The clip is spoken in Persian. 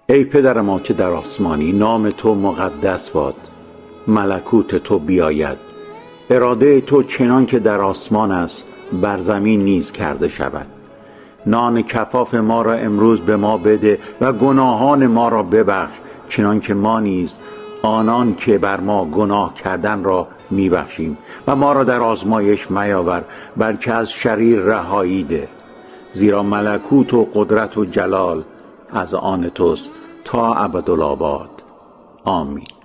ای پدر ما که در آسمانی، نام تو مقدس باد، ملکوت تو بیاید، اراده تو چنان که در آسمان است بر زمین نیز کرده شود. نان کفاف ما را امروز به ما بده و گناهان ما را ببخش چنان که ما نیز آنان که بر ما گناه کردن را میبخشیم، و ما را در آزمایش میاور بلکه از شریر رهایی ده، زیرا ملکوت و قدرت و جلال از آن توست تا ابدالآباد. آمین.